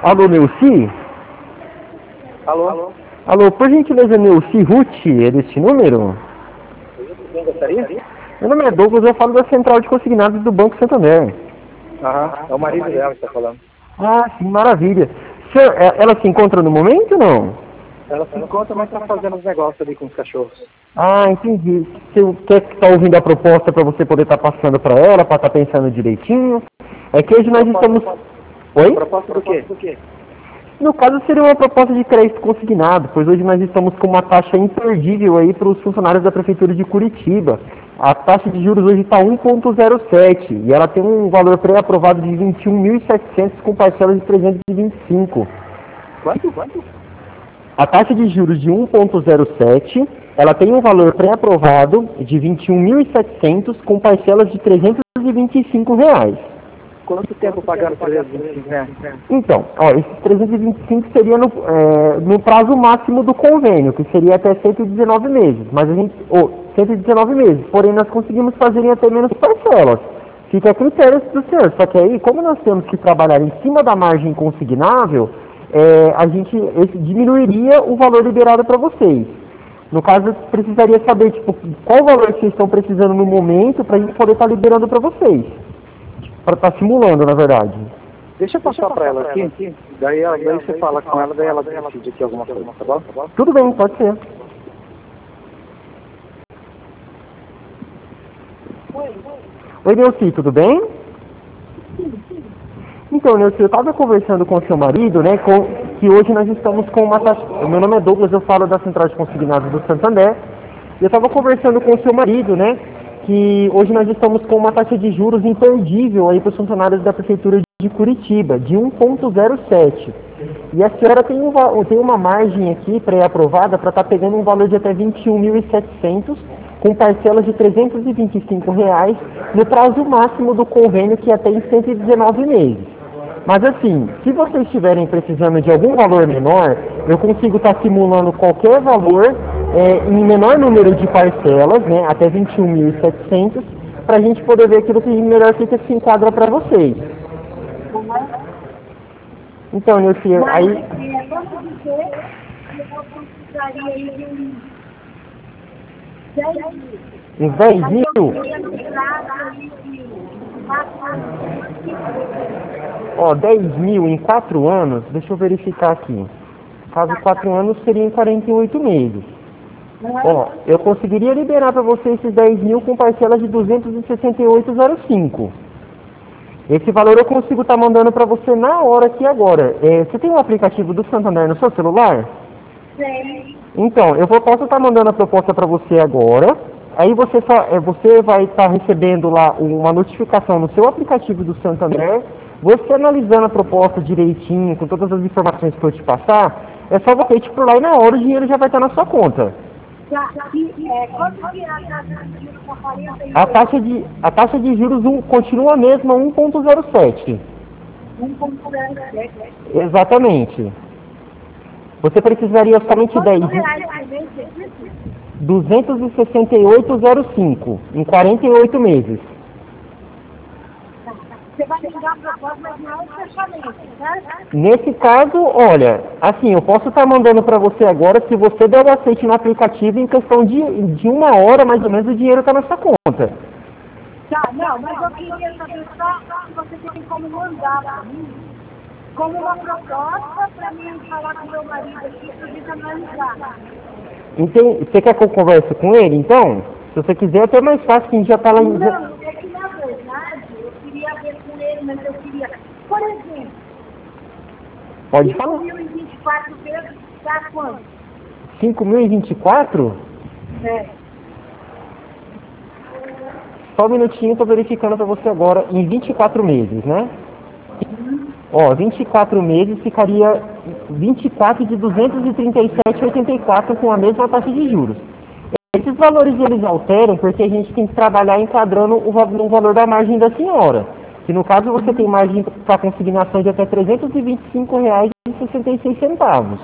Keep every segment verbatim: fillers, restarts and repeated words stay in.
Alô, Neuci? Alô? Alô? Alô, por gentileza, Neuci Ruth, é deste número? Quem gostaria? Meu nome é Douglas, eu falo da Central de Consignados do Banco Santander. Aham, é o marido dela que está falando. Ah, sim, maravilha. Senhor, é- ela se encontra no momento ou não? Ela se encontra, mas está fazendo os negócios ali com os cachorros. Ah, entendi. Você quer que está ouvindo a proposta para você poder estar passando para ela, para estar pensando direitinho? É que hoje nós estamos... Oi? Proposta do quê? Do quê? No caso, seria uma proposta de crédito consignado, pois hoje nós estamos com uma taxa imperdível aí para os funcionários da Prefeitura de Curitiba. A taxa de juros hoje está um vírgula zero sete e ela tem um valor pré-aprovado de vinte e um mil e setecentos com parcelas de trezentos e vinte e cinco. Quanto? Quanto? A taxa de juros de um vírgula zero sete, ela tem um valor pré-aprovado de vinte e um mil e setecentos com parcelas de trezentos e vinte e cinco reais. Quanto tempo pagando trezentos e vinte e cinco reais? Então, ó, esses trezentos e vinte e cinco seria no, é, no prazo máximo do convênio, que seria até cento e dezenove meses, mas a gente, oh, cento e dezenove meses, porém nós conseguimos fazer em até menos parcelas. Fica a critério do senhor, só que aí, como nós temos que trabalhar em cima da margem consignável, é, a gente esse, diminuiria o valor liberado para vocês. No caso, eu precisaria saber, tipo, qual valor que vocês estão precisando no momento para a gente poder estar liberando para vocês. Para estar simulando, na verdade. Deixa eu passar para ela aqui, aqui. Daí, ela, daí você fala com ela, daí ela decide aqui alguma coisa, tá bom? Tudo bem, pode ser. Oi, Neuci, tudo bem? Então, Neuci, eu estava conversando com o seu marido, né, com, que hoje nós estamos com uma taxa... Meu nome é Douglas, eu falo da Central de Consignados do Santander. E eu estava conversando com o seu marido, né, que hoje nós estamos com uma taxa de juros imperdível aí para os funcionários da Prefeitura de Curitiba, de um vírgula zero sete. E a senhora tem, um, tem uma margem aqui pré-aprovada para estar tá pegando um valor de até vinte e um mil e setecentos, com parcelas de trezentos e vinte e cinco reais, no prazo máximo do convênio, que é até em cento e dezenove meses. Mas assim, se vocês estiverem precisando de algum valor menor, eu consigo estar tá simulando qualquer valor é, em menor número de parcelas, né, até vinte e um mil e setecentos, para a gente poder ver aquilo que melhor fica se enquadra para vocês. Então, Neuci, aí... Vamos dizer que eu precisaria de uns dez mil. Uns dez mil? Ó, dez mil em quatro anos, deixa eu verificar aqui. Caso quatro anos, seria em quarenta e oito meses. Ó, eu conseguiria liberar para você esses dez mil com parcelas de duzentos e sessenta e oito reais e cinco. Esse valor eu consigo estar tá mandando para você na hora aqui agora. É, você tem um aplicativo do Santander no seu celular? Sim. Então, eu vou, posso estar tá mandando a proposta para você agora. Aí você, só, é, você vai estar tá recebendo lá uma notificação no seu aplicativo do Santander. Você analisando a proposta direitinho, com todas as informações que eu te passar, é só você ir por lá e na hora o dinheiro já vai estar tá na sua conta. Tá, e, é, quanto que é a taxa de juros para quarenta e oito? A taxa de, a taxa de juros um, continua a mesma, um vírgula zero sete. um vírgula zero sete. Exatamente. Você precisaria somente dez mil. duzentos e sessenta e oito reais e cinco em quarenta e oito meses. Você vai me dar a proposta, mas não é um fechamento, certo? Nesse caso, olha, assim, eu posso estar mandando para você agora, se você der o aceite no aplicativo, em questão de, de uma hora, mais ou menos, o dinheiro está na sua conta. Tá, não, mas eu queria saber só se você tem como mandar para mim, como uma proposta para mim falar com meu marido aqui, para a gente analisar. Entendi. Você quer que eu converse com ele, então? Se você quiser, é até mais fácil, que a gente já está lá em... Não, é que na verdade, eu queria ver com ele, mas eu queria, por exemplo, Pode falar. cinco mil e vinte e quatro vezes dá quanto? cinco mil e vinte e quatro? É. Só um minutinho, estou verificando para você agora, em vinte e quatro meses, né? Ó, vinte e quatro meses ficaria vinte e quatro de duzentos e trinta e sete reais e oitenta e quatro centavos com a mesma taxa de juros. Esses valores eles alteram porque a gente tem que trabalhar enquadrando o, o valor da margem da senhora. Que no caso você tem margem para consignação de até trezentos e vinte e cinco reais e sessenta e seis centavos.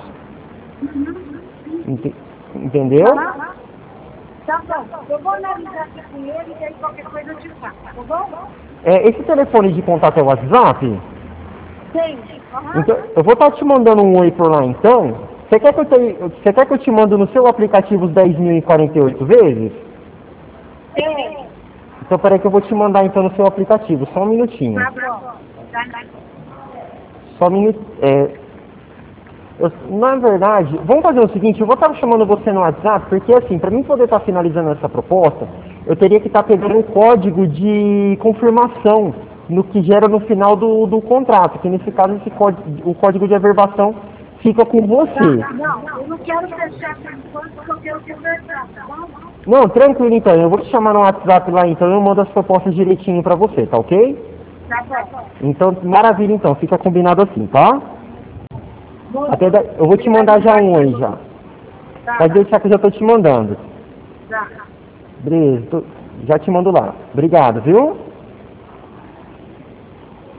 Ent- Entendeu? Tá bom, eu vou analisar aqui com ele e aí qualquer coisa eu te faço, tá bom? É, esse telefone de contato é o WhatsApp? Sim. Uhum. Então, eu vou estar te mandando um oi por lá então. Você quer que eu te, você quer que eu te mando no seu aplicativo os dez mil e quarenta e oito vezes? Sim. Então peraí que eu vou te mandar então no seu aplicativo, só um minutinho. Tá bom. Tá, tá. Só um minuto. É, eu, na verdade, vamos fazer o seguinte, eu vou estar chamando você no WhatsApp, porque assim, para mim poder estar finalizando essa proposta, eu teria que estar pegando um código de confirmação no que gera no final do, do contrato, que nesse caso esse código, o código de averbação fica com você. Não, eu não quero fechar por enquanto, porque eu quero conversar, tá bom? Não, tranquilo então, eu vou te chamar no WhatsApp lá então, eu mando as propostas direitinho pra você, tá ok? Tá bom. Então, maravilha então, fica combinado assim, tá? Até da... Eu vou te mandar já um aí já. Tá, Pode deixar que eu já tô te mandando. tá. Beleza, tô... já te mando lá. Obrigado, viu?